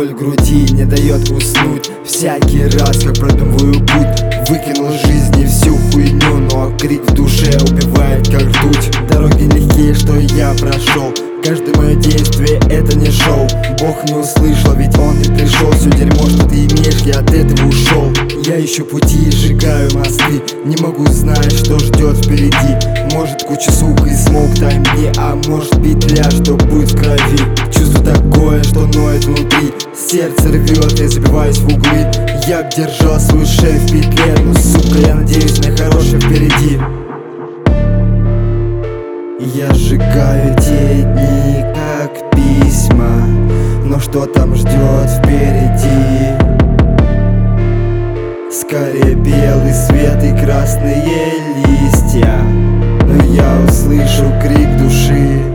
боль в груди не дает уснуть. Всякий раз, как продумываю путь, выкинул из жизни всю хуйню, но крик в душе убивает, как ртуть. Дороги легкие, что я прошел, каждое мое действие это не шоу. Бог не услышал, ведь он не пришел. Все дерьмо, что ты имеешь, я от этого ушел. Я ищу пути, сжигаю мосты, не могу знать, что ждет впереди. Может куча сук и смог тайм дни, а может петля, что будет в крови. Чувство такое, что ноет внутри, сердце рвет, я забиваюсь в углы. Я держал свою шею в петле, но сука, я надеюсь на хорошее впереди. Я сжигаю те дни, как письма, но что там ждет впереди? Скорее белый свет и красные листья, но я услышу крик души.